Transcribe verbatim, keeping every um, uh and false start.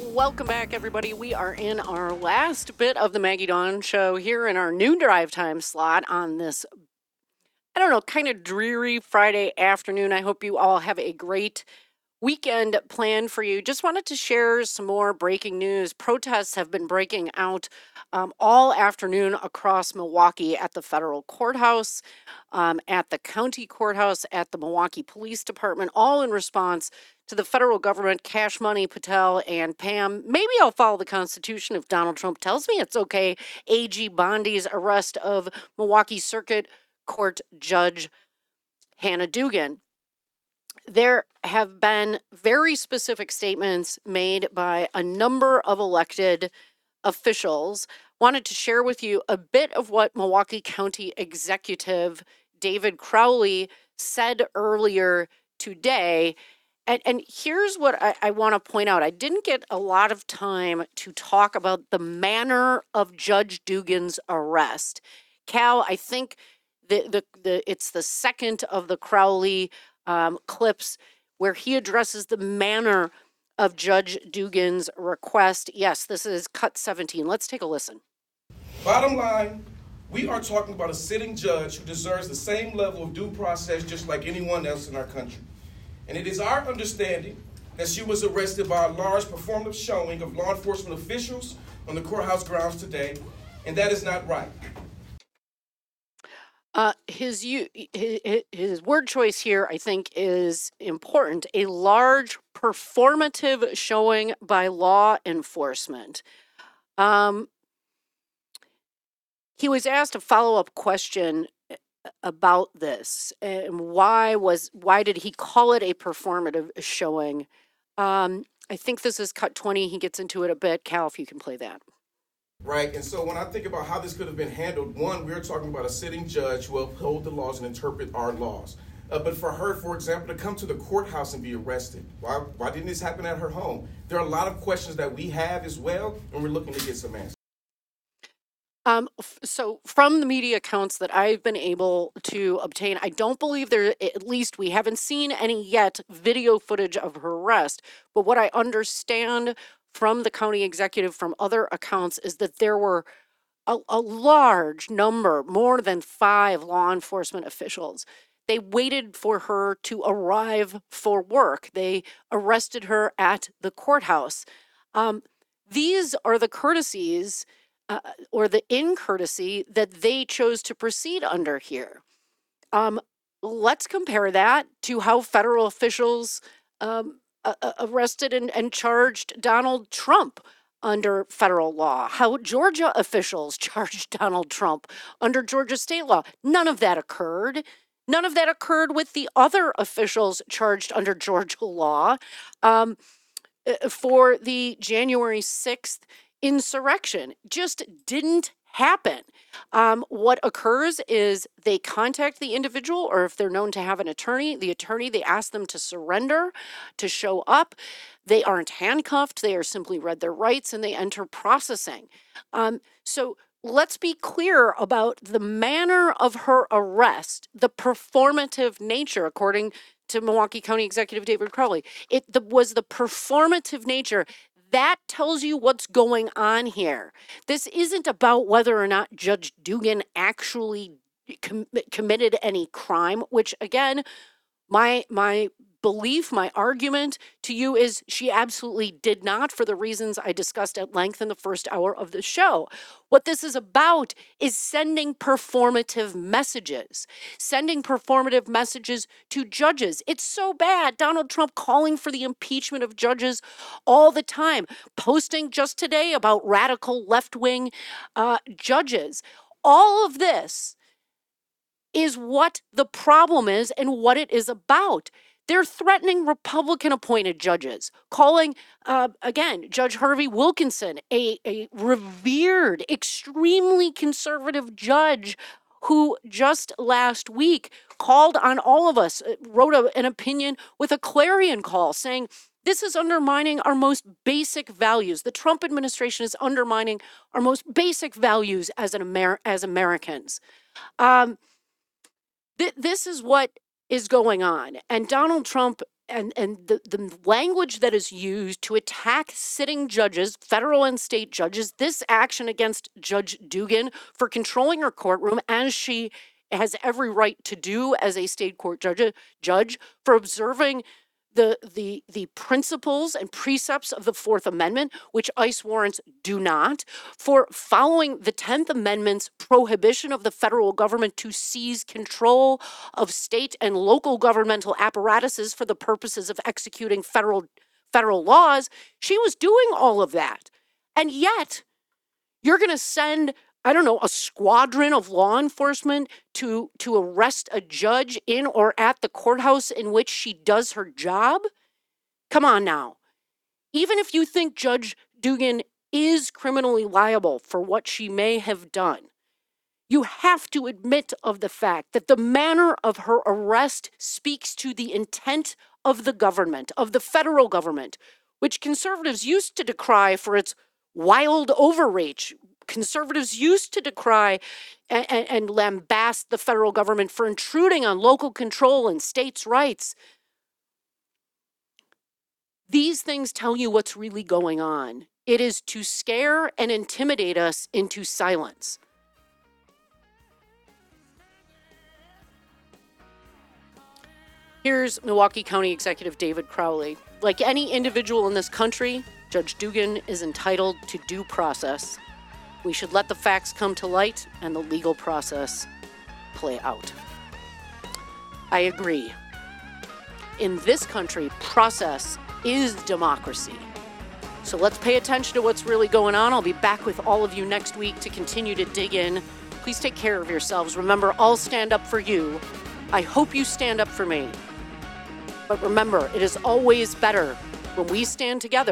Welcome back, everybody. We are in our last bit of the Maggie Dawn Show here in our noon drive time slot on this, I don't know, kind of dreary Friday afternoon. I hope you all have a great weekend planned for you. Just wanted to share some more breaking news. Protests have been breaking out um, all afternoon across Milwaukee at the federal courthouse, um, at the county courthouse, at the Milwaukee Police Department, all in response to the federal government, Cash Money, Patel, and Pam. Maybe I'll follow the Constitution if Donald Trump tells me it's okay. A G Bondi's arrest of Milwaukee Circuit Court Judge Hannah Dugan. There have been very specific statements made by a number of elected officials. Wanted to share with you a bit of what Milwaukee County Executive David Crowley said earlier today. And, and here's what I, I want to point out. I didn't get a lot of time to talk about the manner of Judge Dugan's arrest. Cal, I think the, the, the it's the second of the Crowley Um, clips where he addresses the manner of Judge Dugan's request. Yes, this is cut seventeen. Let's take a listen. Bottom line, we are talking about a sitting judge who deserves the same level of due process just like anyone else in our country. And it is our understanding that she was arrested by a large performative showing of law enforcement officials on the courthouse grounds today, and that is not right. Uh, his, his his word choice here, I think, is important. A large performative showing by law enforcement. Um, he was asked a follow-up question about this, and why was why did he call it a performative showing? Um, I think this is cut twenty. He gets into it a bit. Cal, if you can play that. Right, and so when I think about how this could have been handled, one, we're talking about a sitting judge who uphold the laws and interpret our laws. Uh, but for her, for example, to come to the courthouse and be arrested, why why didn't this happen at her home? There are a lot of questions that we have as well, and we're looking to get some answers. Um, f- so from the media accounts that I've been able to obtain, I don't believe there, at least we haven't seen any yet video footage of her arrest. But what I understand from the county executive from other accounts is that there were a, a large number, more than five law enforcement officials. They waited for her to arrive for work. They arrested her at the courthouse. Um, these are the courtesies uh, or the incourtesy that they chose to proceed under here. Um, let's compare that to how federal officials um, uh, arrested and, and charged Donald Trump under federal law, how Georgia officials charged Donald Trump under Georgia state law. None of that occurred. None of that occurred with the other officials charged under Georgia law um, for the January sixth insurrection. Just didn't happen. Um, what occurs is they contact the individual, or if they're known to have an attorney, the attorney, they ask them to surrender, to show up. They aren't handcuffed. They are simply read their rights and they enter processing. Um, so let's be clear about the manner of her arrest, the performative nature, according to Milwaukee County Executive David Crowley. It the, was the performative nature. That tells you what's going on here. This isn't about whether or not Judge Dugan actually com- committed any crime, which again, my my belief, my argument to you is she absolutely did not, for the reasons I discussed at length in the first hour of the show. What this is about is sending performative messages, sending performative messages to judges. It's so bad. Donald Trump calling for the impeachment of judges all the time, posting just today about radical left-wing uh, judges. All of this is what the problem is and what it is about. They're threatening Republican appointed judges, calling, uh, again, Judge Harvey Wilkinson, a, a revered, extremely conservative judge who just last week called on all of us, wrote a, an opinion with a clarion call saying, this is undermining our most basic values. The Trump administration is undermining our most basic values as an Amer- as Americans. Um, th- this is what is going on. And Donald Trump and and the, the language that is used to attack sitting judges, federal and state judges, this action against Judge Dugan for controlling her courtroom, as she has every right to do as a state court judge, judge for observing the the the principles and precepts of the Fourth Amendment, which ICE warrants do not, for following the Tenth Amendment's prohibition of the federal government to seize control of state and local governmental apparatuses for the purposes of executing federal federal laws. She was doing all of that. And yet, you're going to send, I don't know, a squadron of law enforcement to, to arrest a judge in or at the courthouse in which she does her job? Come on now. Even if you think Judge Dugan is criminally liable for what she may have done, you have to admit of the fact that the manner of her arrest speaks to the intent of the government, of the federal government, which conservatives used to decry for its wild overreach. Conservatives used to decry and, and, and lambast the federal government for intruding on local control and states' rights. These things tell you what's really going on. It is to scare and intimidate us into silence. Here's Milwaukee County Executive David Crowley. Like any individual in this country, Judge Dugan is entitled to due process. We should let the facts come to light and the legal process play out. I agree. In this country, process is democracy. So let's pay attention to what's really going on. I'll be back with all of you next week to continue to dig in. Please take care of yourselves. Remember, I'll stand up for you. I hope you stand up for me. But remember, it is always better when we stand together